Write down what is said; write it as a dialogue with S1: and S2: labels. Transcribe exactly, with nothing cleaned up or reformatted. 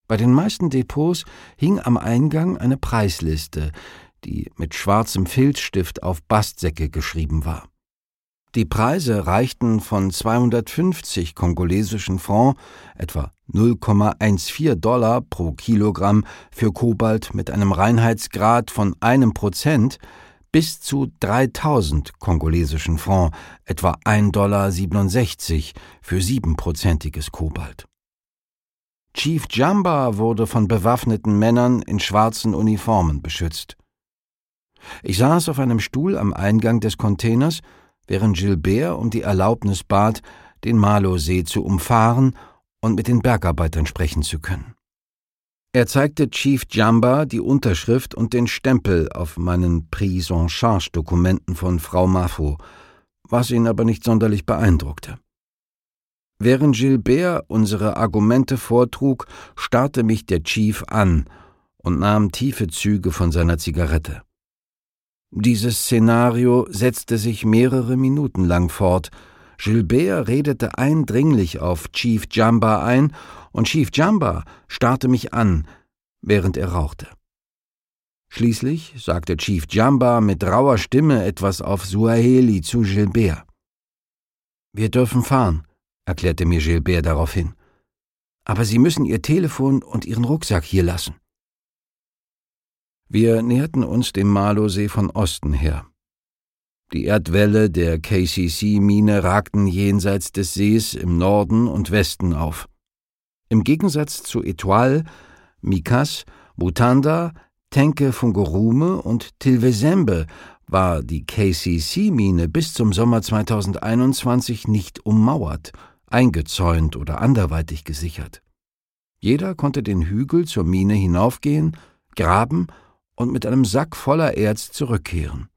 S1: Bei den meisten Depots hing am Eingang eine Preisliste, die mit schwarzem Filzstift auf Bastsäcke geschrieben war. Die Preise reichten von zweihundertfünfzig kongolesischen Francs, etwa null Komma vierzehn Dollar pro Kilogramm für Kobalt mit einem Reinheitsgrad von einem Prozent, bis zu dreitausend kongolesischen Francs, etwa ein Komma siebenundsechzig Dollar für siebenprozentiges Kobalt. Chief Jamba wurde von bewaffneten Männern in schwarzen Uniformen beschützt. Ich saß auf einem Stuhl am Eingang des Containers, während Gilbert um die Erlaubnis bat, den Malo-See zu umfahren und mit den Bergarbeitern sprechen zu können. Er zeigte Chief Jamba die Unterschrift und den Stempel auf meinen Prise-en-Charge-Dokumenten von Frau Mafo, was ihn aber nicht sonderlich beeindruckte. Während Gilbert unsere Argumente vortrug, starrte mich der Chief an und nahm tiefe Züge von seiner Zigarette. Dieses Szenario setzte sich mehrere Minuten lang fort. Gilbert redete eindringlich auf Chief Jamba ein und Chief Jamba starrte mich an, während er rauchte. Schließlich sagte Chief Jamba mit rauer Stimme etwas auf Suaheli zu Gilbert. »Wir dürfen fahren«, erklärte mir Gilbert daraufhin. »Aber Sie müssen Ihr Telefon und Ihren Rucksack hier lassen.« Wir näherten uns dem Malo-See von Osten her. Die Erdwälle der K C C-Mine ragten jenseits des Sees im Norden und Westen auf. Im Gegensatz zu Etoile, Mikas, Mutanda, Tenke Fungurume und Tilvesembe war die K C C-Mine bis zum Sommer zweitausendeinundzwanzig nicht ummauert, eingezäunt oder anderweitig gesichert. Jeder konnte den Hügel zur Mine hinaufgehen, graben und mit einem Sack voller Erz zurückkehren.